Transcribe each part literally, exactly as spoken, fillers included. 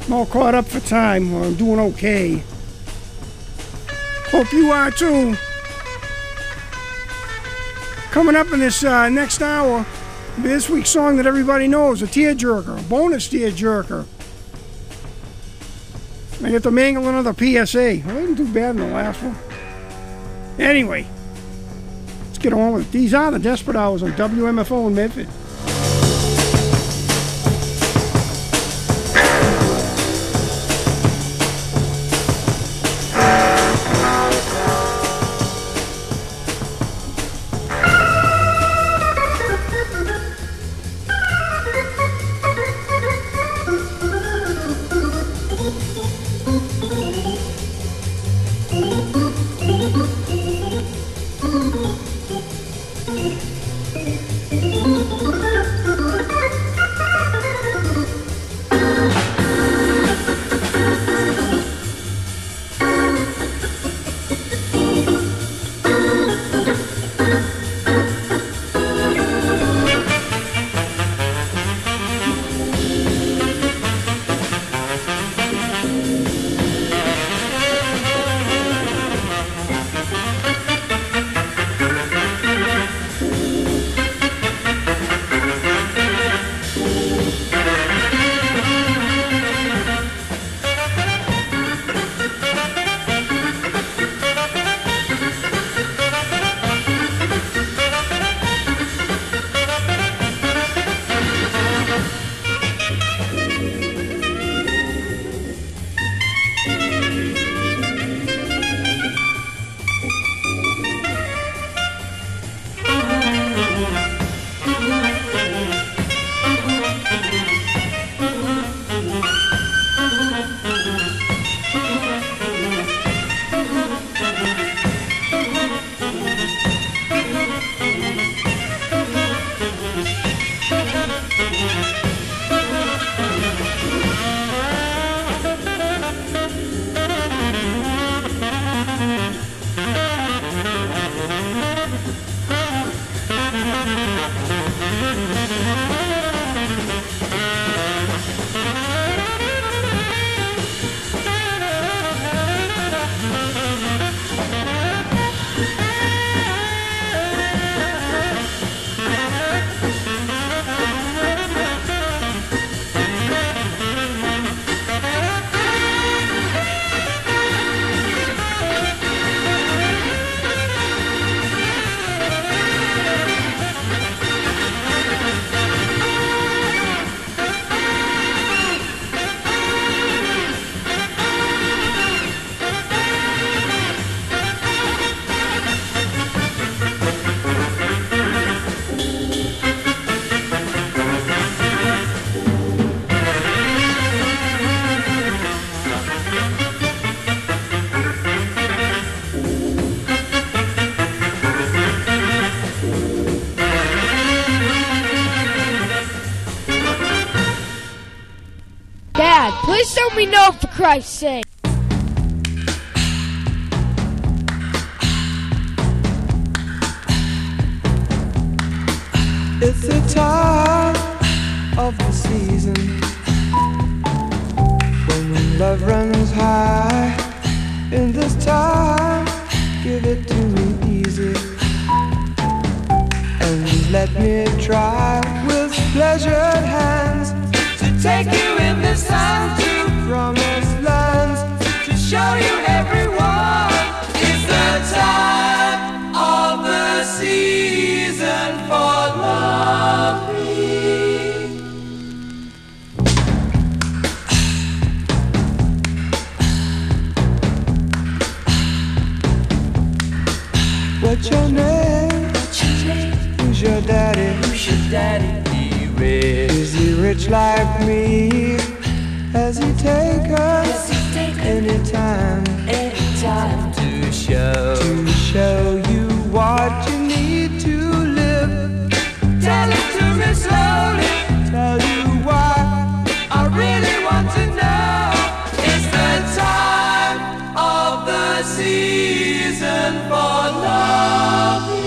I'm all caught up for time. Well, I'm doing okay. Hope you are too. Coming up in this uh, next hour, this week's song that everybody knows, a tearjerker, a bonus tearjerker. I get to mangle another P S A. Well, I didn't do bad in the last one. Anyway, let's get on with it. These are the Desperate Hours on W M F O in Medford. Please let me know, for Christ's sake. It's the time of the season when love runs high. In this time, give it to me easy and let me try with pleasured hands to take you in this time to promised lands, to show you everyone. It's the time of the season for loving. What's your name? What's your name? Who's your daddy? Who's your daddy? He rich. Is he rich like me? Has he take us anytime? Anytime to show to show you what you need to live. Tell it to me slowly. Tell you why I really want to know. It's the time of the season for loving.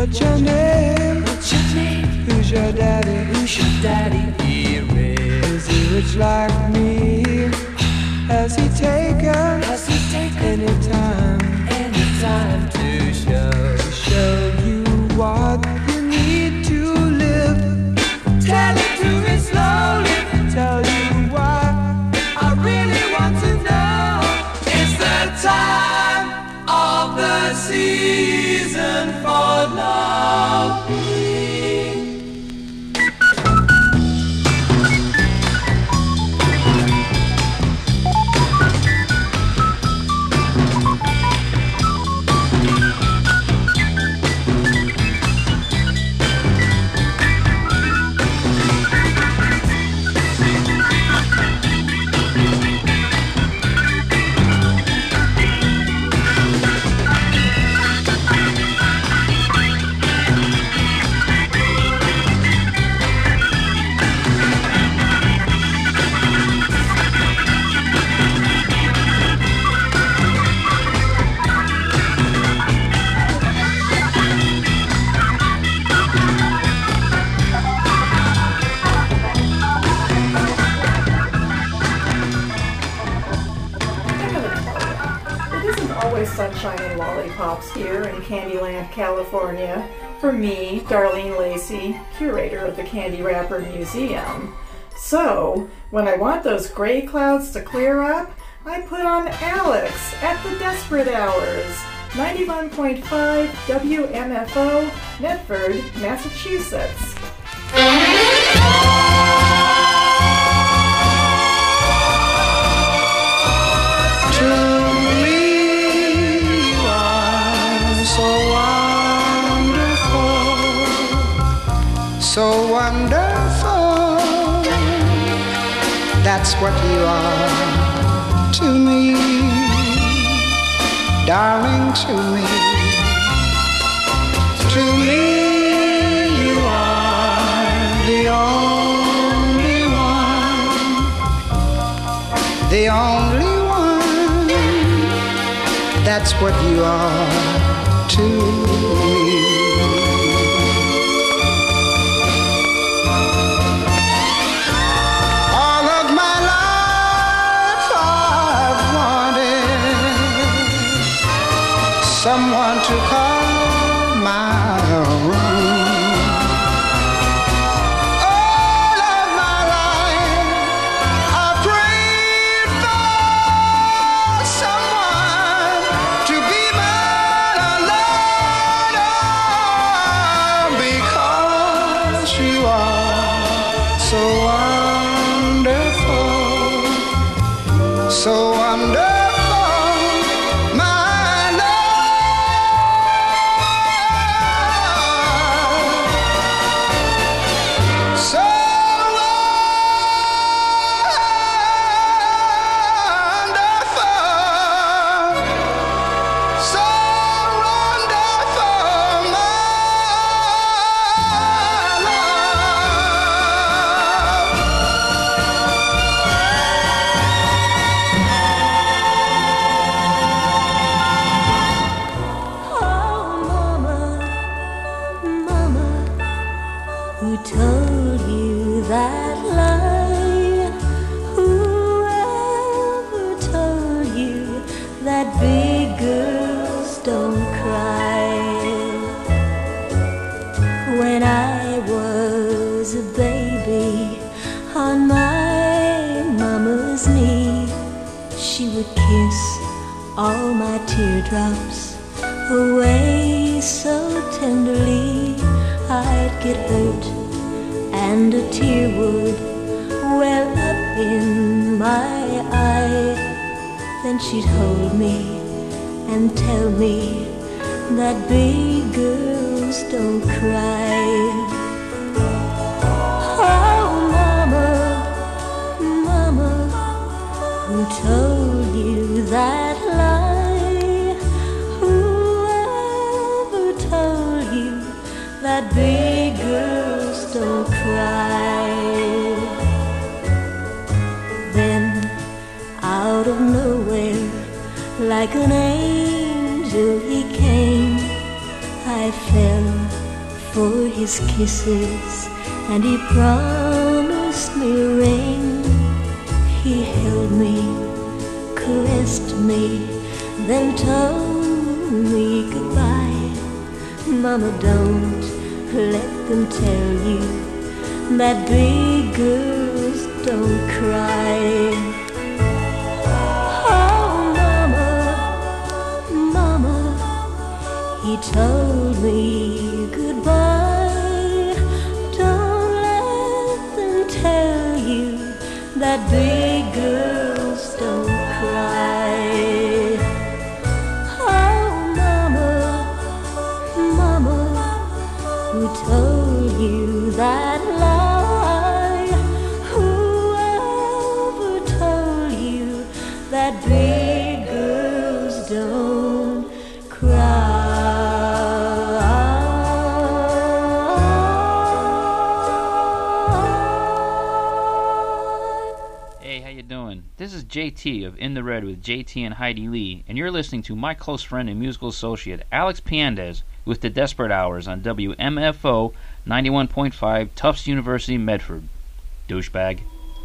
What's your name? What's your name? Who's your daddy? Who's your daddy? He rich. Is he rich like me? Has he taken? Has he taken any time? Any time to show? To show you what you need to live. Tell it to me slowly. Tell you what I really want to know. It's the time of the season for love. Sunshine and lollipops here in Candyland, California, for me, Darlene Lacey, curator of the Candy Wrapper Museum. So, when I want those gray clouds to clear up, I put on Alex at the Desperate Hours, ninety-one point five W M F O, Medford, Massachusetts. So wonderful, that's what you are to me, darling, to me. To me, you are the only one, the only one, that's what you are to me. Someone to call my own. All of my life I prayed for someone to be mine alone. Oh, because you are so wonderful, so wonderful. All my teardrops away so tenderly. I'd get hurt and a tear would well up in my eye. Then she'd hold me and tell me that big girls don't cry. Oh, mama, mama, who told you that lie? Whoever told you that big girls don't cry? Then out of nowhere, like an angel he came, I fell for his kisses, and he promised me a ring. He held me, caressed me, then told me goodbye. Mama, don't let them tell you that big girls don't cry. Oh, Mama, Mama, he told me goodbye. Don't let them tell you that big girls don't cry. Oh, Mama, Mama, who told you that lie? Whoever told you that big girls don't cry? This is J T of In the Red with J T and Heidi Lee, and you're listening to my close friend and musical associate Alex Piandez with the Desperate Hours on W M F O ninety-one point five Tufts University, Medford. Douchebag.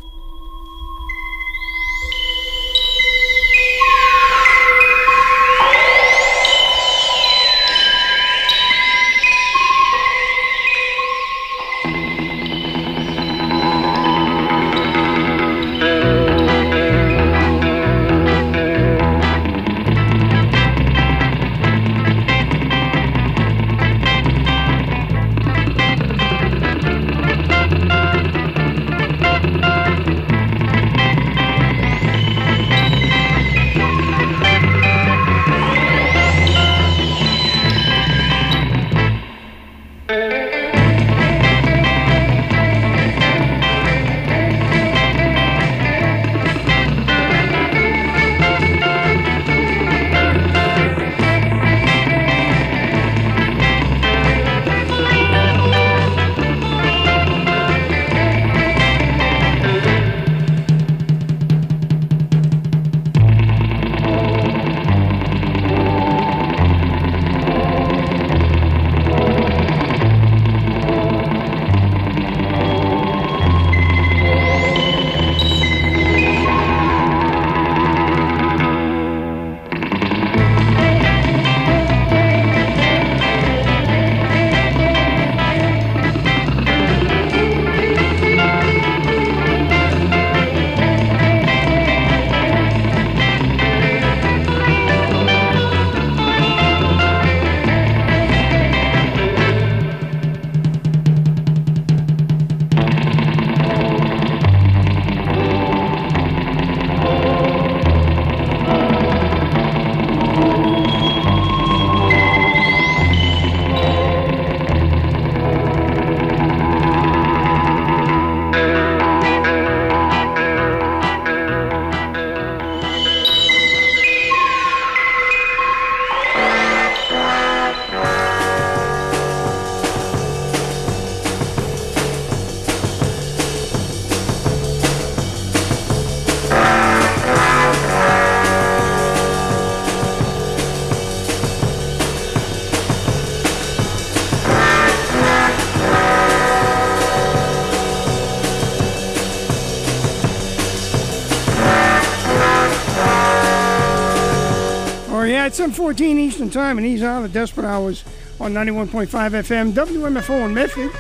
It's seven fourteen Eastern Time, and these are the Desperate Hours on ninety-one point five F M, W M F O in Medford.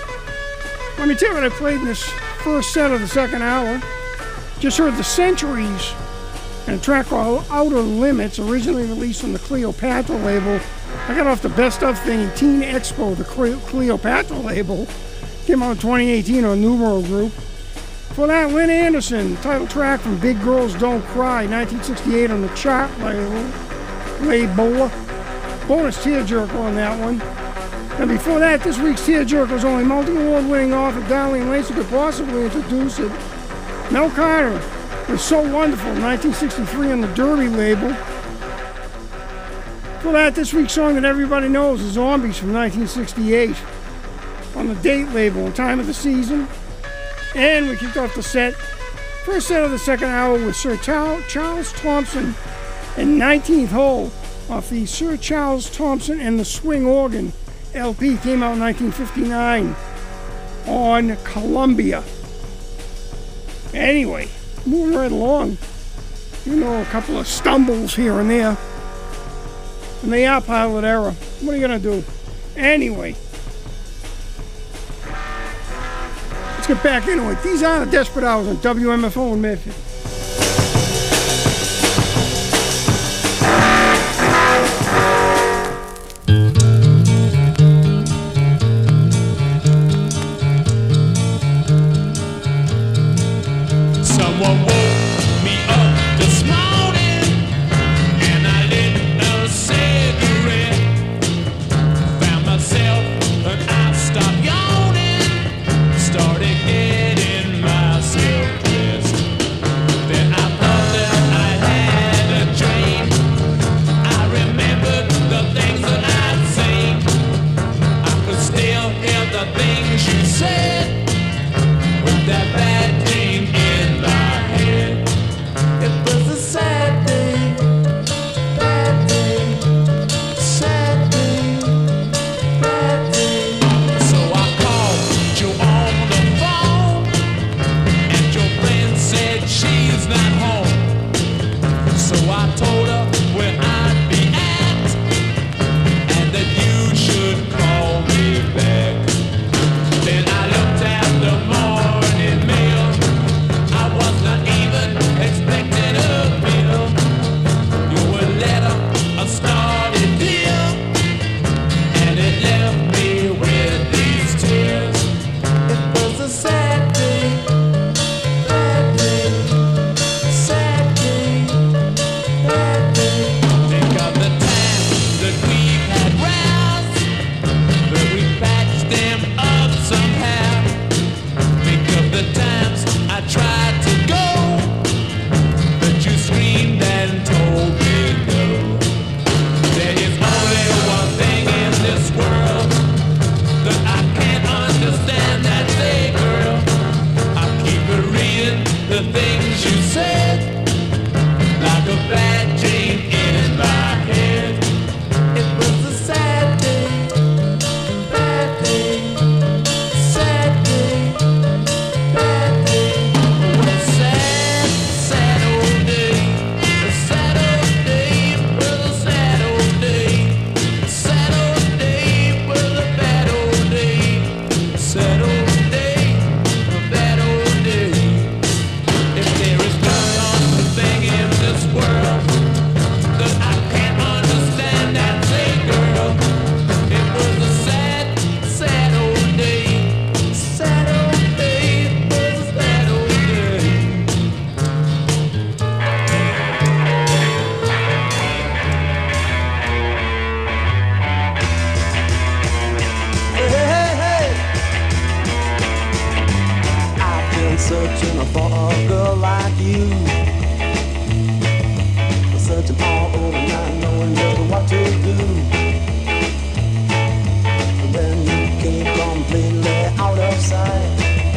Let me tell you what I played in this first set of the second hour. Just heard The Centuries and a track called Outer Limits, originally released on the Cleopatra label. I got off the Best Of thing, Teen Expo, the Cleopatra label. Came out in twenty eighteen on Numero Group. For that, Lynn Anderson, title track from Big Girls Don't Cry, nineteen sixty-eight on the Chart label. label. Bonus tearjerker on that one. And before that, this week's tearjerker was only multi-award winning author Darlene Lacey could possibly introduce it. Mel Carter was So Wonderful, nineteen sixty-three on the Derby label. For that, this week's song that everybody knows is Zombies from nineteen sixty-eight on the Date label, Time of the Season. And we kicked off the set, first set of the second hour with Sir Charles Thompson and nineteenth Hole off the Sir Charles Thompson and the Swing Organ L P. Came out in nineteen fifty-nine on Columbia. Anyway, moving right along. You know, a couple of stumbles here and there. And they are pilot error. What are you going to do? Anyway. Let's get back into it. These are the Desperate Hours on W M F O in Medford. Someone woke me up this morning and I lit a cigarette. Found myself and I stopped yawning. Started getting myself dressed. Then I thought that I had a dream. I remembered the things that I'd seen. I could still hear the things you said. With that bad dream in my head. It was a sad day, bad day, sad day, bad day. So I called you on the phone, and your friend said she's not home. So I told her where I'd be at, and that you should call me back. Then I looked at the morning mail. I was not even expecting a bill. Your letter, a started deal, and it left me with these tears. It was a sad day, bad day, sad day, bad day. Think of the times that we've had rounds, but we patched them up somehow. Think of the times I tried to go, but you screamed and told me no. There is only one thing in this world that I can't understand. That's a girl. I keep reading the things you said, like a bad dream in my head. It was a sad day, bad day, sad day, bad day. Oh, a sad, sad old day. A sad old day was a sad old day. Sad old day was a bad old day. Sad old day, a bad old day. If there is one thing in this world that I can't understand, that's a girl. It was a sad, sad old day. Sad old day was a sad old day. Hey, hey, hey. I've been searching for a girl like you. Searching all over night, knowing just what to do. And then you came completely out of sight.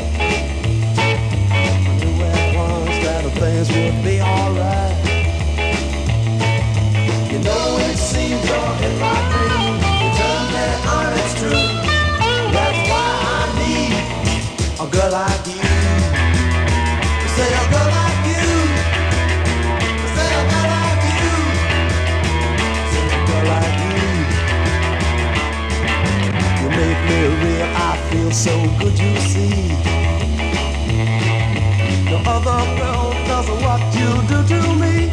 I knew at once that things would be alright. You know it seems you're in my dream. You tell me on it's true. That's why I need a girl like you. Say a girl like you. Say a girl like you. Say a girl like you. You make me real, I feel so good, you see. No other girl does what you do to me.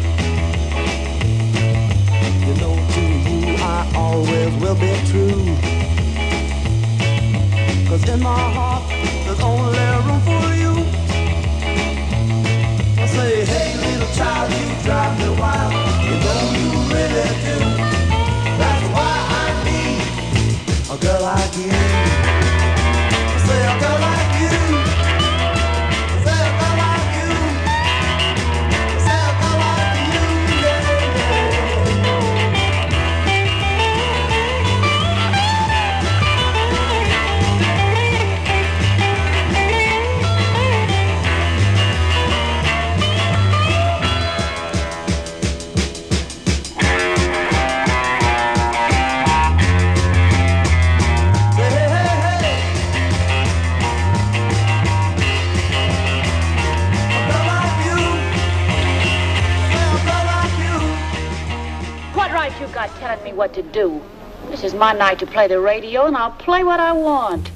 You know to you I always will be true. Cause in my heart there's only room for you. I say, hey little child, you drive me wild. You know you really do. That's why I need a girl like you. I say a girl like you. I say a girl like you. I say a girl like you, yeah, right you got telling me what to do? This is my night to play the radio, and I'll play what I want.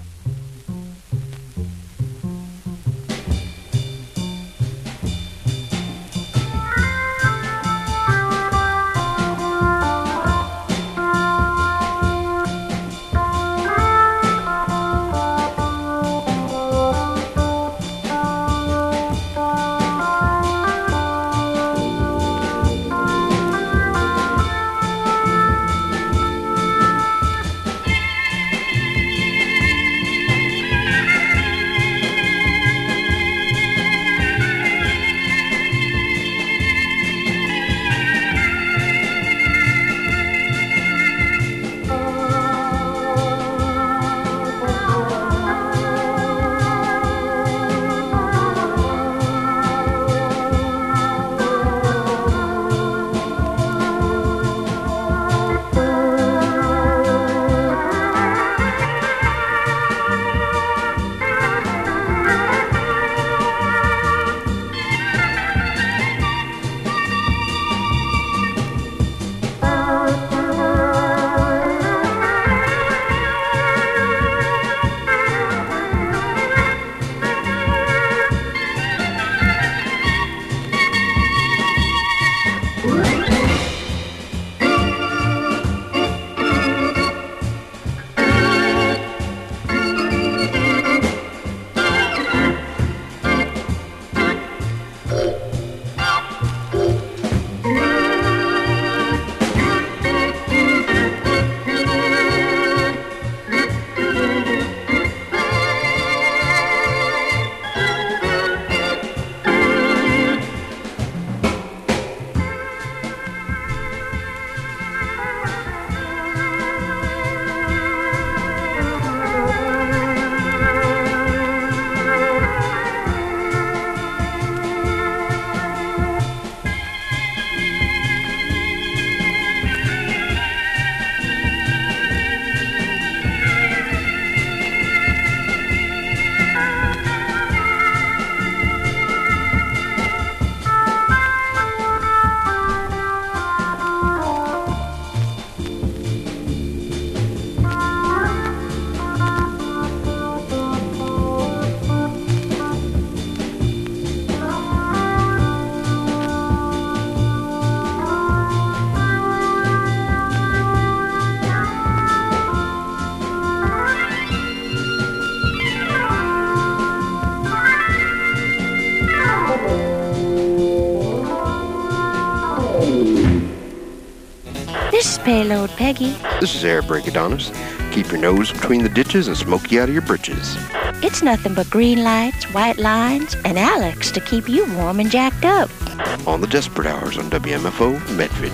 This is Payload Peggy. This is Air Break Adonis. Keep your nose between the ditches and smoke you out of your britches. It's nothing but green lights, white lines, and Alex to keep you warm and jacked up. On the Desperate Hours on W M F O Medford.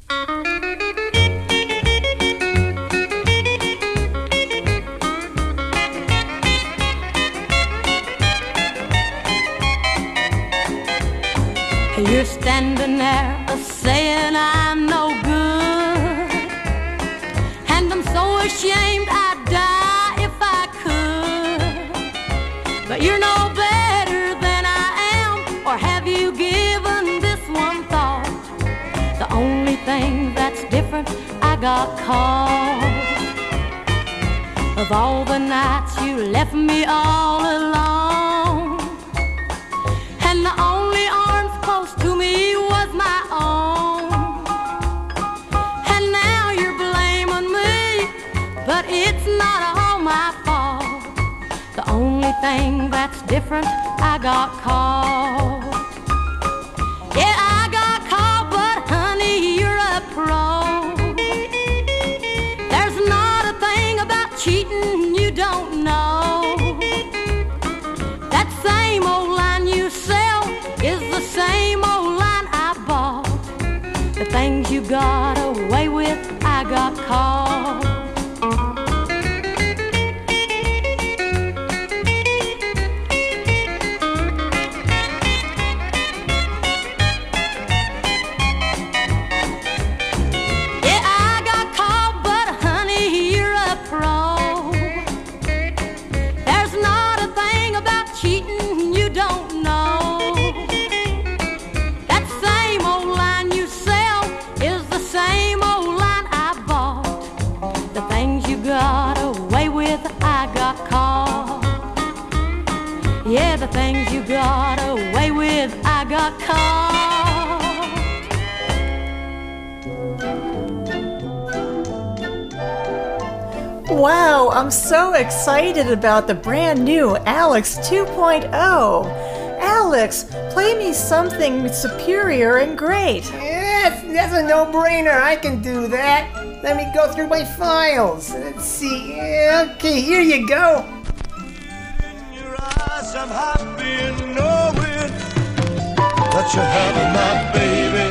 You're standing there saying I'm no good, and I'm so ashamed I'd die if I could. But you're no better than I am, or have you given this one thought? The only thing that's different, I got caught. Of all the nights you left me all alone, and the only arms close to me was my own. And now you're blaming me, but it's not all my fault. The only thing that's different, I got caught. Yeah, I got caught, but honey, you're a pro. There's not a thing about cheating you don't know. That same old line you sell is the same old line I bought. The things you got away with, I got caught. Yeah, I got caught, but honey, you're a pro. There's not a thing about cheating you don't know. That same old line you sell is the same old things you got away with, I got caught. Wow, I'm so excited about the brand new Alex two point oh. Alex, play me something superior and great. Yes, that's a no-brainer. I can do that. Let me go through my files. Let's see. Okay, here you go. In your eyes, I'm happy in knowing that you're having my baby.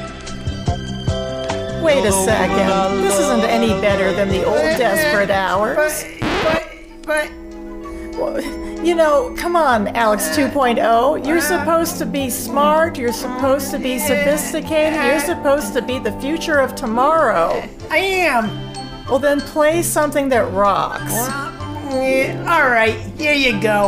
Wait a second. This isn't any better than the old Desperate Hours. But, but, Well, you know, come on, Alex two point oh. You're supposed to be smart. You're supposed to be sophisticated. You're supposed to be the future of tomorrow. I am. Well, then play something that rocks. Yeah, all right, here you go.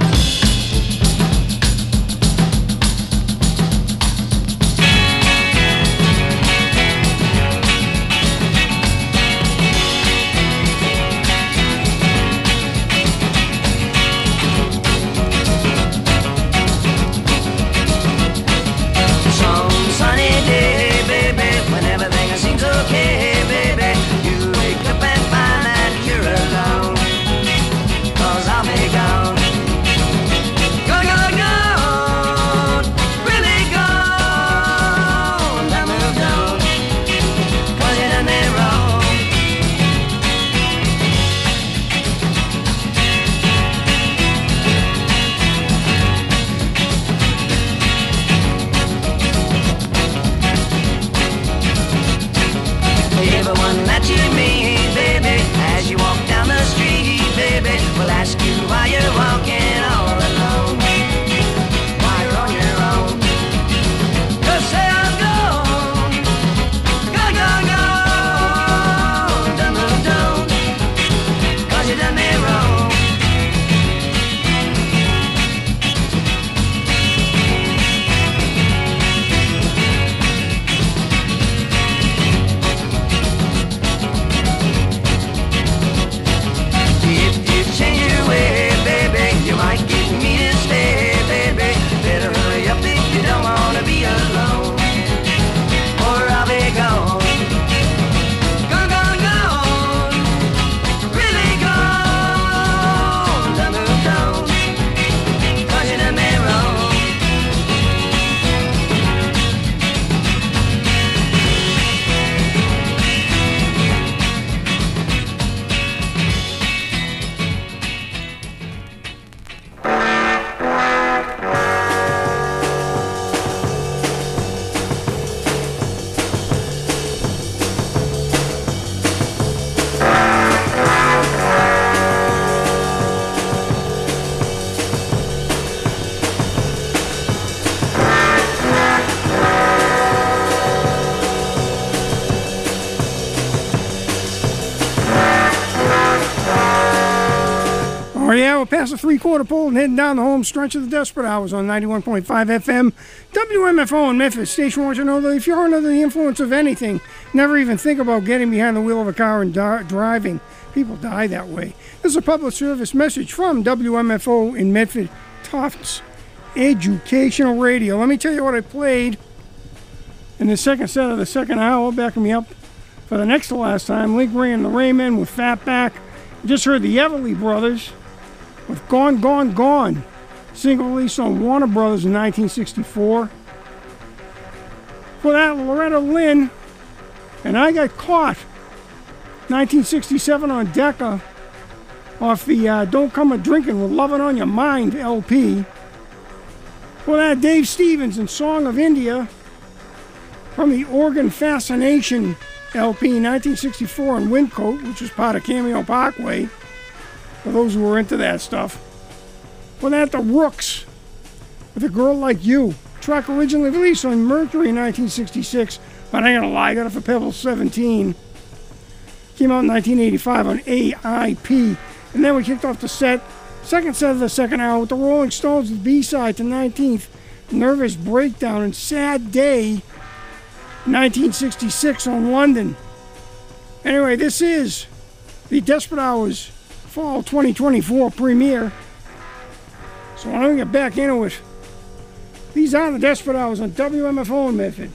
Past the three-quarter pole and heading down the home stretch of the Desperate Hours on ninety-one point five F M, W M F O in Memphis. Station wants you to know that if you're under the influence of anything, never even think about getting behind the wheel of a car and di- driving. People die that way. This is a public service message from W M F O in Medford, Tufts Educational Radio. Let me tell you what I played in the second set of the second hour, backing me up for the next to last time. Link Ray and the Raymen with Fatback. Just heard the Everly Brothers with Gone, Gone, Gone, single released on Warner Brothers in nineteen sixty-four. For that, Loretta Lynn and I Got Caught, nineteen sixty-seven on Decca, off the uh, Don't Come a Drinkin' with Lovin' on Your Mind L P. For that, Dave Stevens and Song of India from the Organ Fascination L P, nineteen sixty-four in Windcoat, which was part of Cameo Parkway, for those who were into that stuff. For that, the Rooks with A Girl Like You, track originally released on Mercury in nineteen sixty-six, but I ain't gonna lie, I got it for Pebble seventeen. Came out in nineteen eighty-five on A I P. And then we kicked off the set, second set of the second hour, with the Rolling Stones' B-side to nineteenth, Nervous Breakdown and Sad Day, nineteen sixty-six on London. Anyway, this is the Desperate Hours Fall twenty twenty-four premiere. So I'm going to get back into it. These are the Desperate Hours on W M F O in Medford.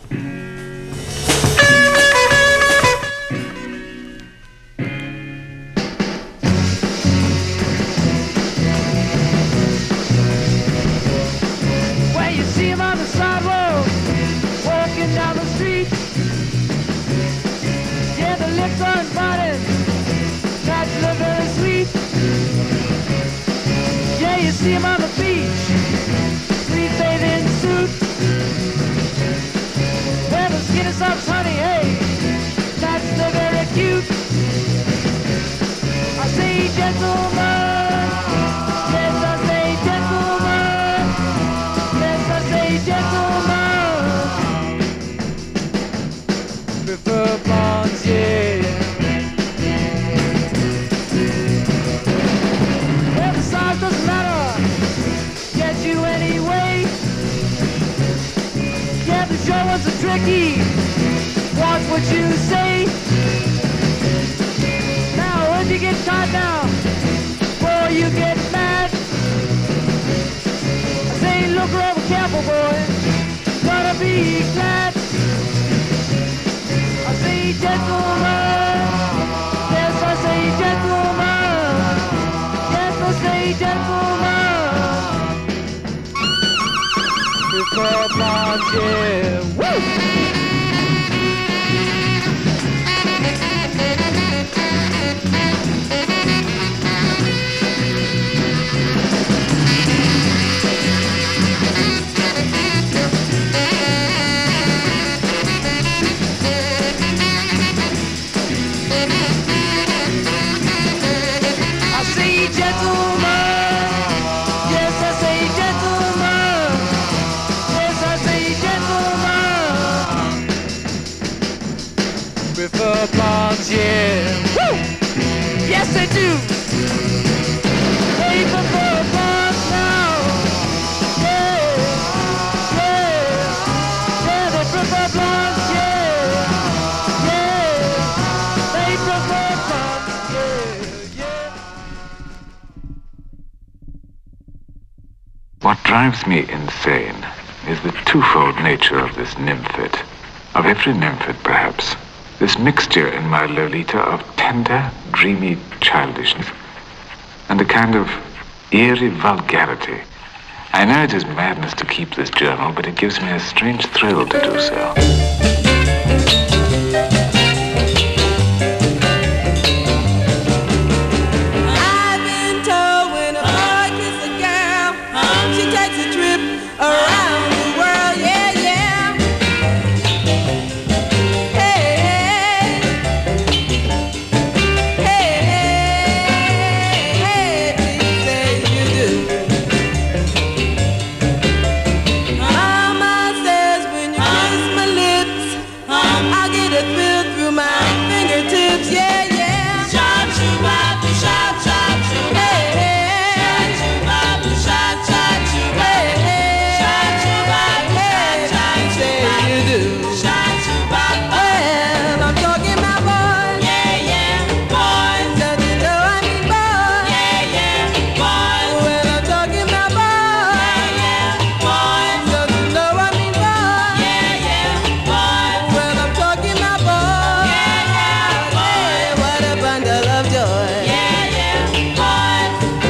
Well, you see him on the sidewalk, walking down the street. Yeah, the lips are inviting, natural, very sweet. Yeah, you see him on the beach, sweet bathing suit. Well, the skin is soft, honey, hey, that's the very cute. I say gentlemen, yes, I say gentlemen, yes, I say gentlemen. Prefer blondes, yeah. Well, the size doesn't matter, get you anyway. Yeah, the show was a tricky, watch what you say. Now, when you get caught now, boy, you get mad. I say, look real careful, boy, gonna be glad. I say, gentlemen, yes, I say, gentlemen, yes, I say, gentlemen. Prefer blondes, yeah, woo! I say gentlemen, yes, I say gentlemen, yes, I say gentlemen. Prefer blondes, yeah, woo! Yes, they do. They prefer blondes now. Yeah, yeah, yeah, they prefer blondes, yeah, yeah, they prefer blondes, yeah, yeah. What drives me insane is the twofold nature of this nymphid, of every nymphid perhaps. This mixture in my Lolita of tender, dreamy childishness and a kind of eerie vulgarity. I know it is madness to keep this journal, but it gives me a strange thrill to do so. I've been told when a boy kisses a girl, she takes a trip around the world, yeah, yeah. Hey, hey, hey, please say you do. Mama says when you kiss my lips, I get a thrill through my fingertips, yeah, yeah. Shop, shoo, bop, shop, shop, shoo, hey, hey. Shop, shoo, bop, shop, shop, shoo, hey, hey. Shop, shoo, bop, shop, shop, shoo, you do. Shop, shoo, bop, well, I'm talking about boys, yeah, yeah, boys. Don't you know I mean boys, yeah, yeah, boys. Well, I'm talking about boys, yeah, yeah, boys. Don't you know I mean boys, yeah, yeah, boys. Well, I'm talking about boys, yeah, yeah, boys. What a bundle of joy, yeah, yeah, boys.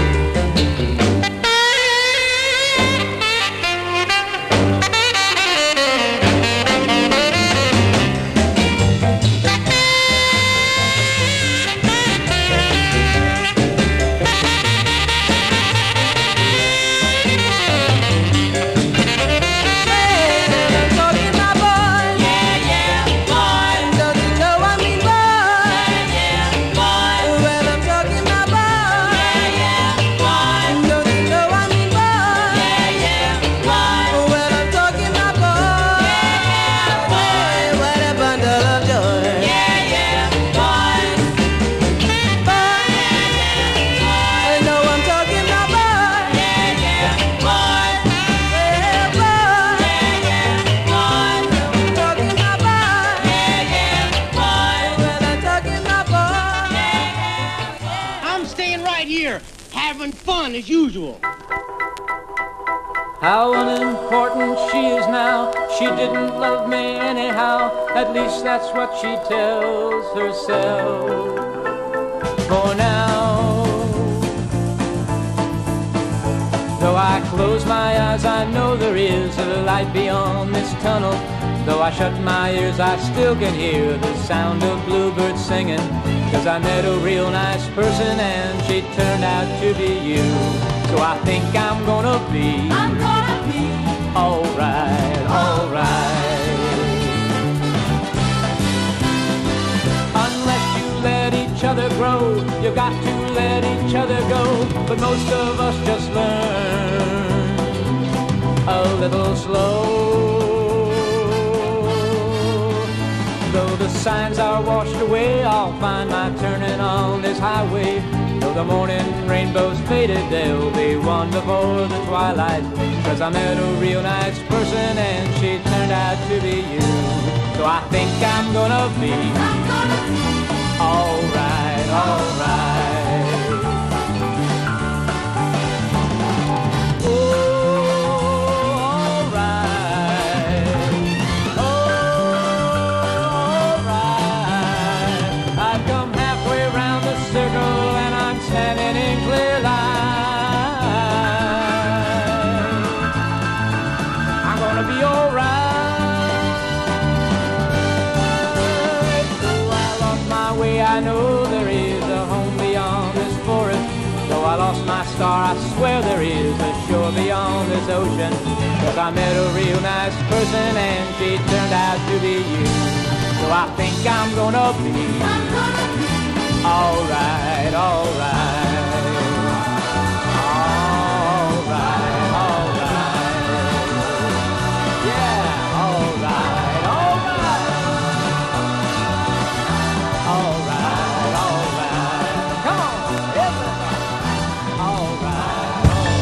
I'm talking about boys, yeah, yeah, boys. Don't you know I mean boys, yeah, yeah, boys. Well, I'm talking about boys, yeah, yeah, boys. Don't you know I mean boys, yeah, yeah, boys. Well, I'm talking about boys, yeah, yeah, boys. What a bundle of joy, yeah, yeah, boys. Boys, I know I'm talking about boys, yeah, yeah, boys. Well, boys, yeah, yeah, boys. I'm talking about boys, yeah, yeah, boys. Well, I'm talking about boys, yeah, yeah, boys. I'm staying right here, having fun as usual. how unimportant she is now. She didn't love me anyhow, at least that's what she tells herself. For now, though I close my eyes, I know there is a light beyond this tunnel. Though I shut my ears, I still can hear the sound of bluebirds singing. 'Cause I met a real nice person and she turned out to be you. So I think I'm gonna be, I'm gonna be alright, alright. Unless you let each other grow, you got to let each other go. But most of us just learn a little slow. Though the signs are washed away, I'll find my turning on this highway. Though the morning rainbow's faded, they'll be one before the twilight. 'Cause I met a real nice person and she turned out to be you. So I think I'm gonna be, I'm gonna be alright, alright. Standing in clear light, I'm gonna be alright. Though I lost my way, I know there is a home beyond this forest. Though I lost my star, I swear there is a shore beyond this ocean. 'Cause I met a real nice person and she turned out to be you. So I think I'm gonna be, I'm gonna be alright, alright, alright, alright, yeah, alright, alright, alright, alright, come on, everybody, alright,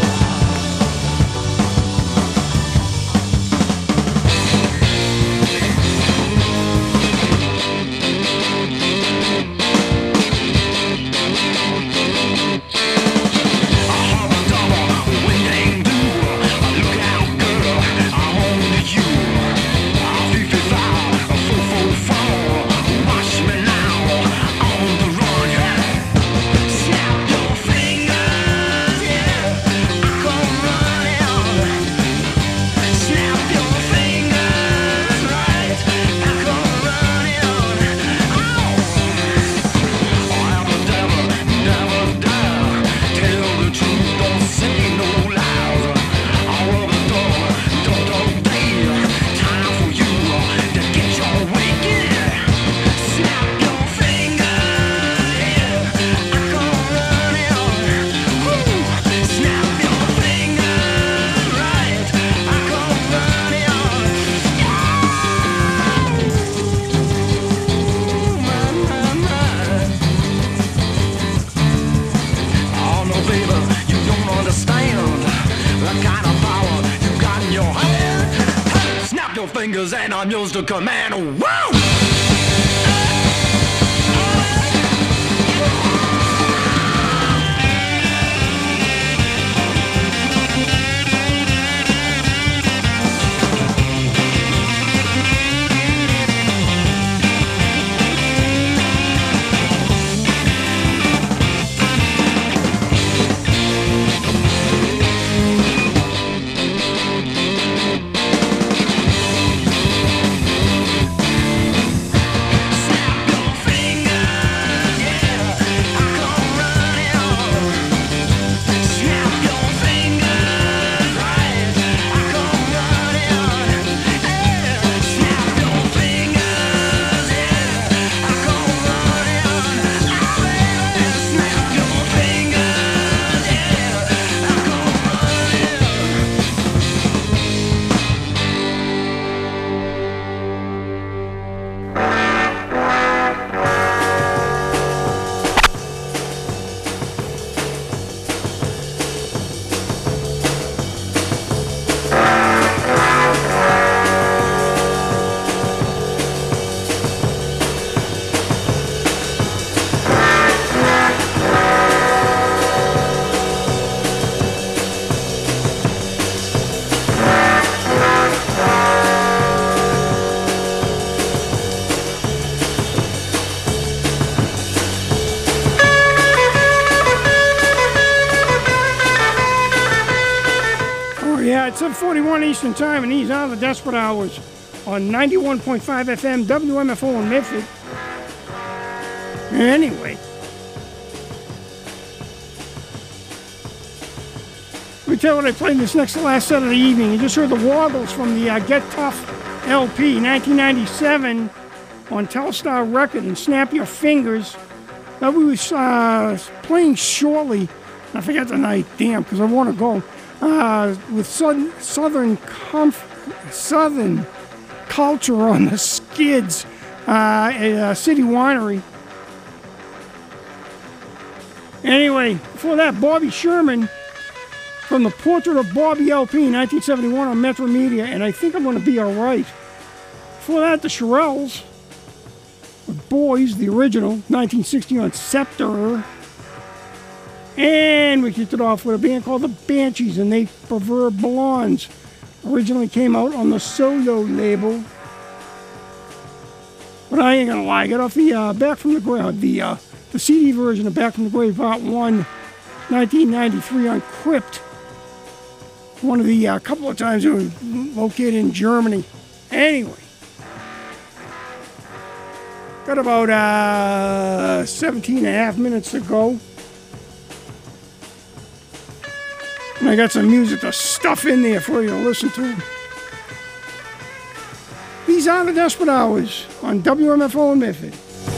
fingers and I'm yours to command. Woo! yeah, it's seven forty-one Eastern Time, and these are the Desperate Hours on ninety-one point five F M, W M F O in Medford. Anyway, let me tell you what I played this next to last set of the evening. You just heard the Woggles from the uh, Get Tough L P, nineteen ninety-seven, on Telstar Record, and Snap Your Fingers. That we was uh, playing shortly. I forgot the night, damn, because I want to go. Uh, with Southern Southern, Comf- Southern Culture on the Skids uh, at uh, City Winery. Anyway, before that, Bobby Sherman from the Portrait of Bobby L P, nineteen seventy-one on Metro Media, and I Think I'm Gonna Be Alright. Before that, the Shirelles with Boys, the original, nineteen sixty on Scepter. And we kicked it off with a band called the Banshees, and They Prefer Blondes. Originally came out on the Solo label. But I ain't gonna lie, I got off the uh, Back from the Grave, the uh, the C D version of Back from the Grave Part one, nineteen ninety-three on Crypt. One of the uh, couple of times it was located in Germany. Anyway. Got about uh, seventeen and a half minutes to go. And I got some music to stuff in there for you to listen to. These are the Desperate Hours on W M F O in Medford.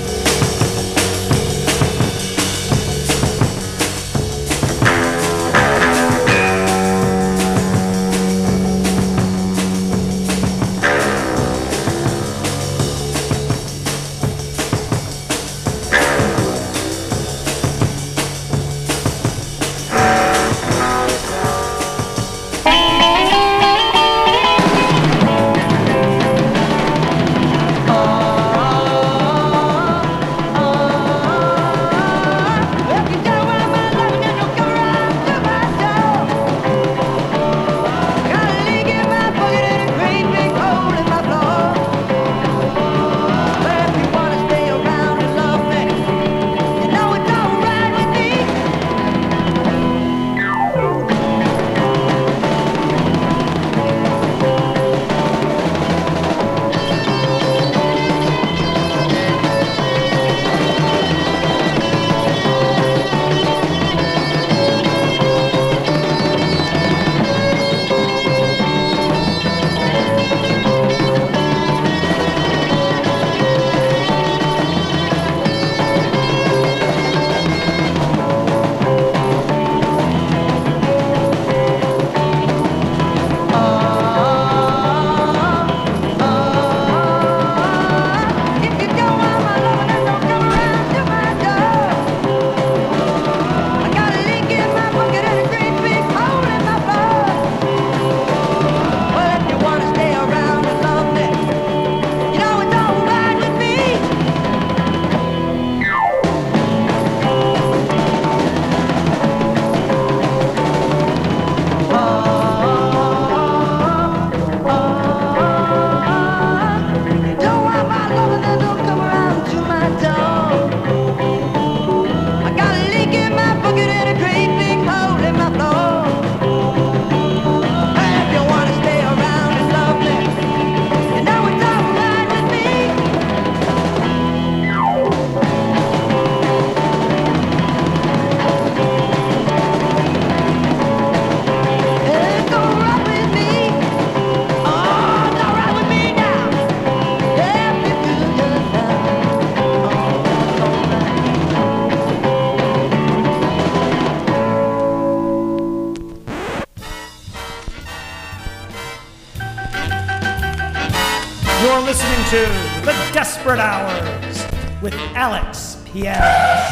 You're listening to The Desperate Hours with Alex Pianez.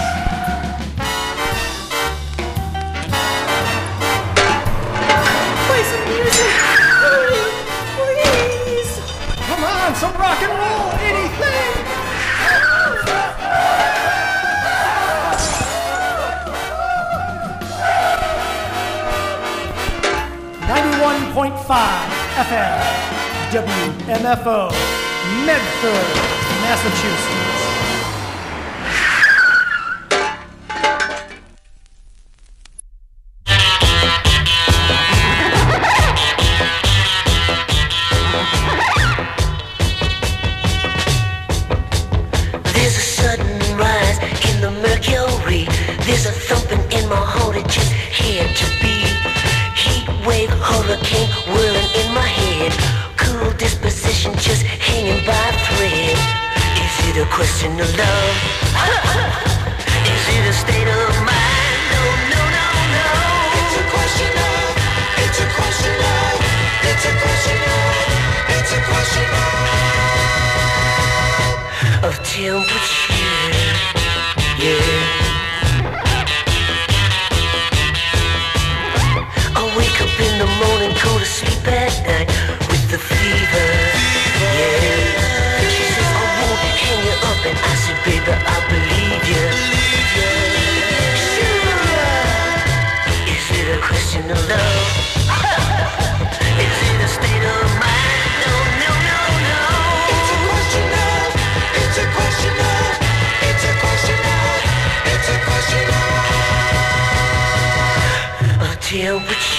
Play some music, please. Come on, some rock and roll, anything. ninety-one point five F M. W M F O, Medford, Massachusetts. There's a thumping in my heart, it just had to be. Heat wave, hurricane, whirling in my head. Cool disposition just hanging by a thread. Is it a question of love? Is it a state of mind? No, no, no, no. It's a question of, it's a question of, it's a question of, it's a question of, of temperature, yeah. Wake up in the morning, go to sleep at night with the fever, yeah. She says, I won't hang you up, and I said, baby, I believe you. Sure. Is it a question of love? Is it a state of mind? No, no, no, no. It's a question of, it's a question of, it's a question of, it's a question of, a temperature.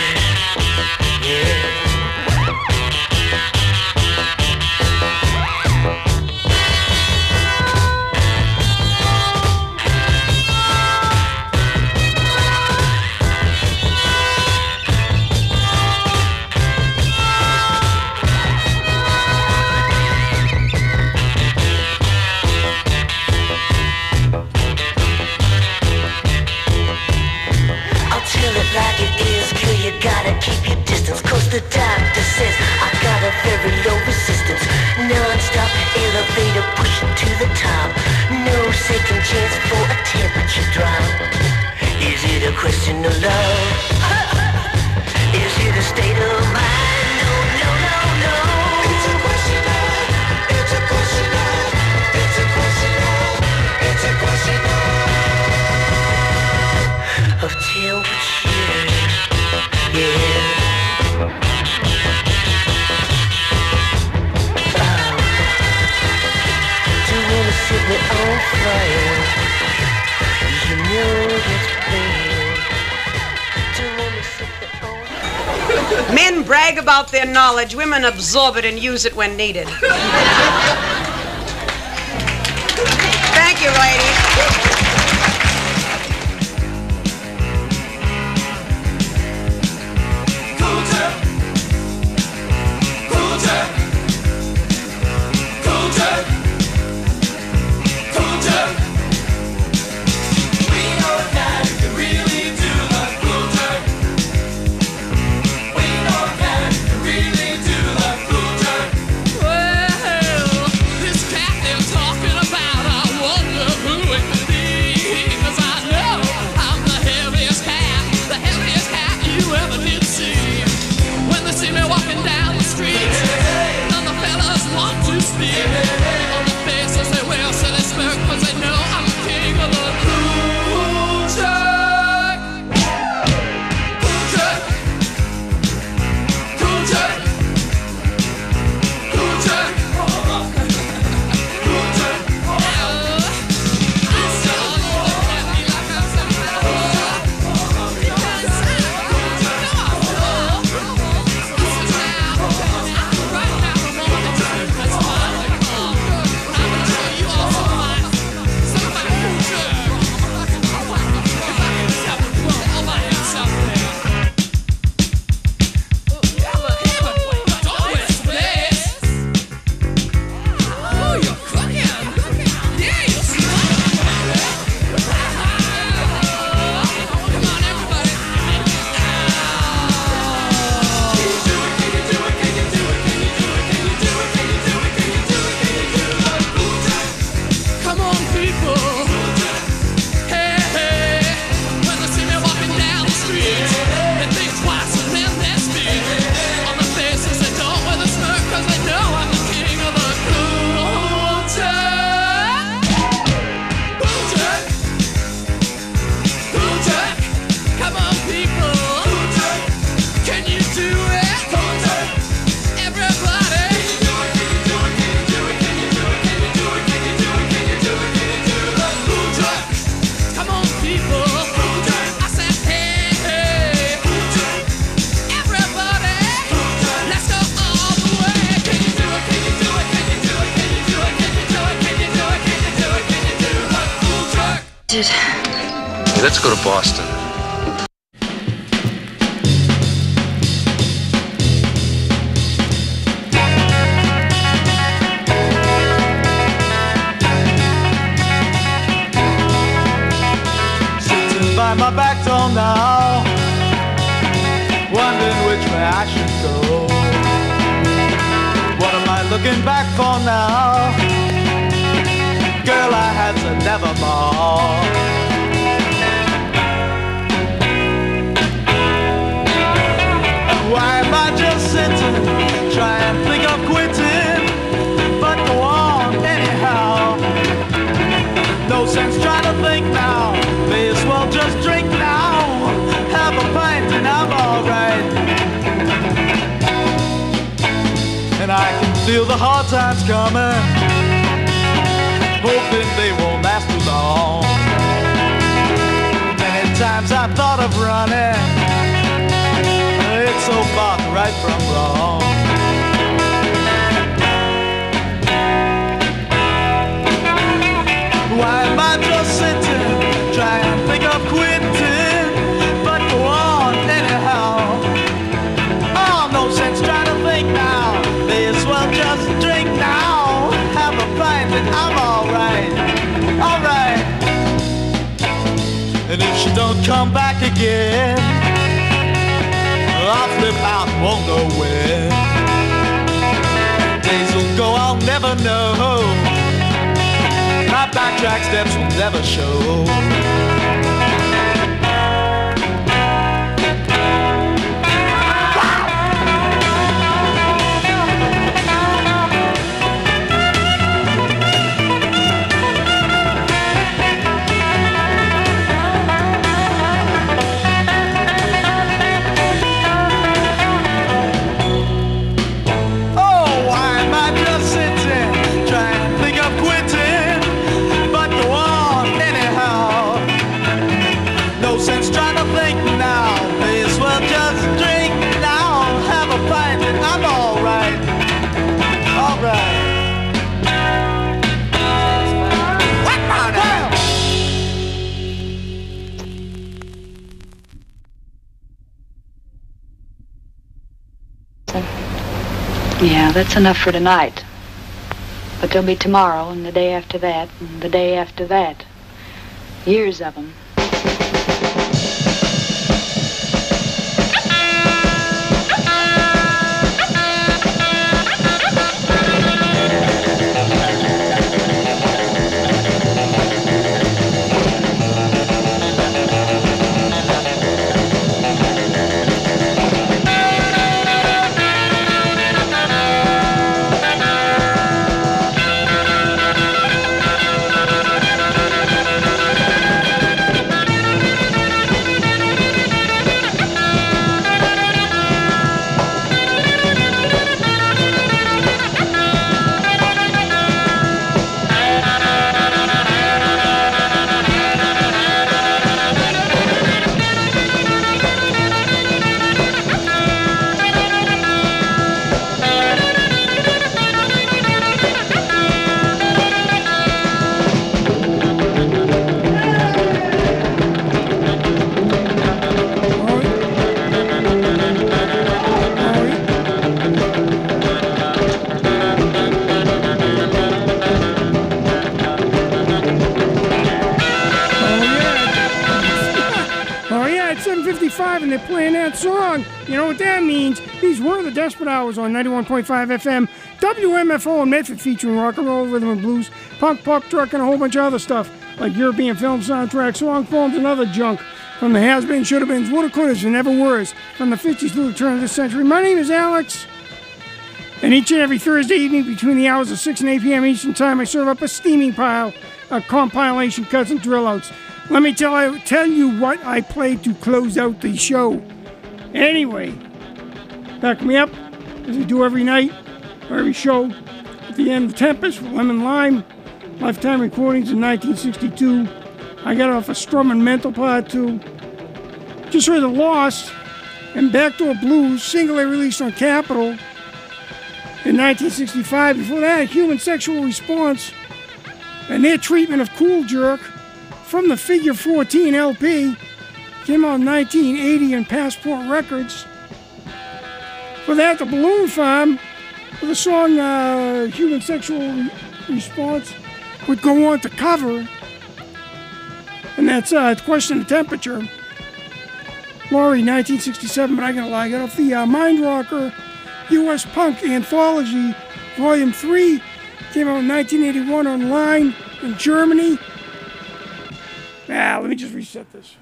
The doctor says I got a very low resistance. Non-stop elevator pushing to the top. No second chance for a temperature drop. Is it a question of love? Is it a state of mind? No, no, no, no. It's a question of, it's a question of, it's a question of, it's a question of, of temperature, yeah. Set me on fire. You know that's bad. Don't wanna set me on. Men brag about their knowledge, women absorb it and use it when needed. Thank you, ladies. it. Let's go to Boston. Sitting by my back door now, wondering which way I should go. What am I looking back for now? Girl I had to nevermore. Why am I just sitting, try and think of quitting, but go on anyhow? No sense trying to think now, may as well just drink now. Have a pint and I'm alright. And I can feel the hard times coming, hoping they won't last too long. Many times I thought of running, it's so far right from wrong. Why am I just sitting, trying to think of quitting, but go on anyhow? Oh, no sense trying to think now, may as well just drink now. Have a pint and I'm alright, alright. And if she don't come back again, I'll flip out, won't know when. Days will go, I'll never know. My backtrack steps will never show. Yeah, that's enough for tonight. But there'll be tomorrow, and the day after that, and the day after that. Years of them. And they're playing that song. You know what that means? These were the Desperate Hours on ninety-one point five F M, W M F O in Medford, featuring rock and roll, rhythm and blues, punk, pop, truck, and a whole bunch of other stuff, like European film soundtracks, song forms, and other junk from the has-beens, should-have-beens, woulda-couldas, and never-weres from the fifties through the turn of this century. My name is Alex, and each and every Thursday evening between the hours of six and eight p.m. Eastern Time, I serve up a steaming pile of compilation cuts and drill-outs. Let me tell you, tell you what I played to close out the show. Anyway, back me up, as I do every night, or every show, at the end of Tempest with Lemon Lime, Lifetime Recordings in nineteen sixty-two. I got off a Strum and Mental Part two. Just heard The Lost and Backdoor Blues, single they released on Capitol in nineteen sixty-five. Before that, Human Sexual Response and their treatment of Cool Jerk from the Figure fourteen L P. Came out in nineteen eighty on Passport Records. For that, the Balloon Farm, with the song uh, Human Sexual Re- Response, would go on to cover. And that's uh, Question of Temperature. Laurie, nineteen sixty-seven, but I gotta lie, I got off the uh, Mind Rocker U S Punk Anthology, Volume three. Came out in nineteen eighty-one online in Germany. Ah, let me just reset this.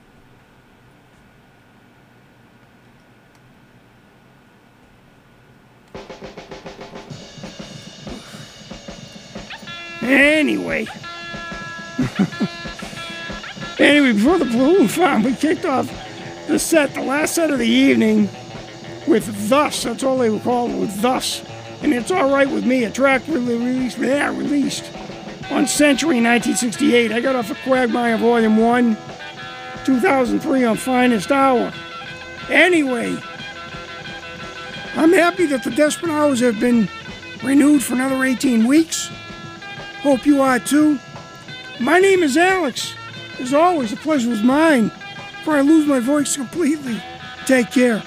Anyway. anyway, before the Balloon Farm, we kicked off the set, the last set of the evening, with Thus. That's all they were called, with Thus. And It's Alright With Me, a track really released, yeah, released on Century in nineteen sixty-eight. I got off of Quagmire Volume one, two thousand three on Finest Hour. Anyway, I'm happy that the Desperate Hours have been renewed for another eighteen weeks. Hope you are too. My name is Alex. As always, the pleasure was mine. Before I lose my voice completely, take care.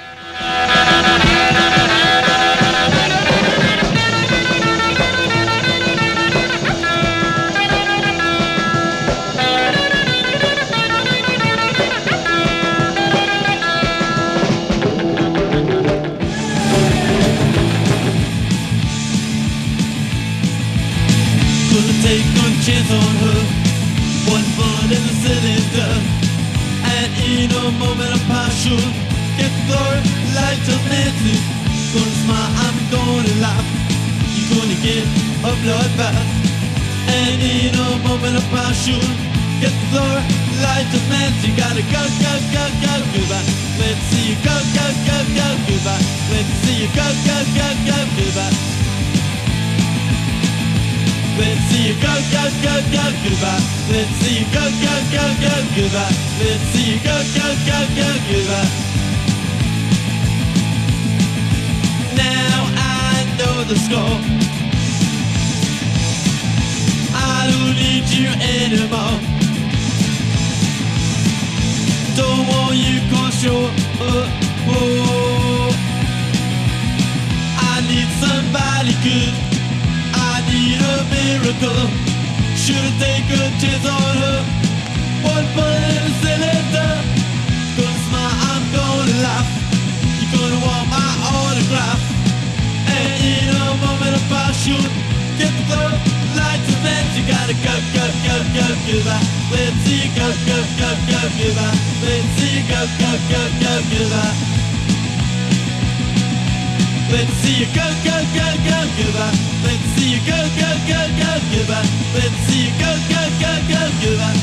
Take no chance on her. One bullet in the cylinder, and in a moment of passion, get through light of Nancy. Gonna smile, I'm gonna laugh. You're gonna get a bloodbath, and in a moment of passion, get through light of Nancy. Gotta go, go, go, go, goodbye. Let's see you go, go, go, go, goodbye. Let's see you go, go, go, go, goodbye. Let's see you go, go, go, go, goodbye. Let's see you go, go, go, go, goodbye. Let's see you go, go, go, go, goodbye. Now I know the score. I don't need you anymore. Don't want you cause you're uh, oh. I need somebody good. I need a miracle. Should've taken a chance on her. One bullet in a cylinder. Gonna smile, I'm gonna laugh. You're gonna want my autograph. And in a moment of passion, get the glow, lights and then you gotta go, go, go, go, goodbye. Let's see you go, go, go, go, goodbye. Let's see you go, go, go, go, goodbye. Let's see you go, go, go, go, goodbye. Let's see you go, go, go, go, goodbye. Let's see you go, go, go, go, goodbye.